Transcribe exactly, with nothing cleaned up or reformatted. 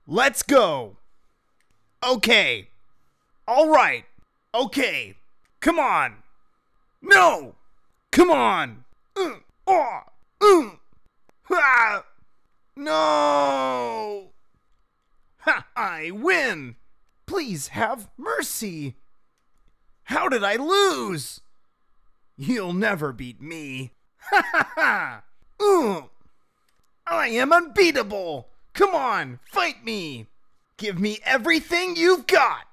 Let's go. Okay. All right. Okay. Come on. No. Come on. Uh, oh, uh, ah. No. Ha, I win. Please have mercy. How did I lose? You'll never beat me. Ha ha ha. Uh, I am unbeatable. Come on, fight me. Give me everything you've got.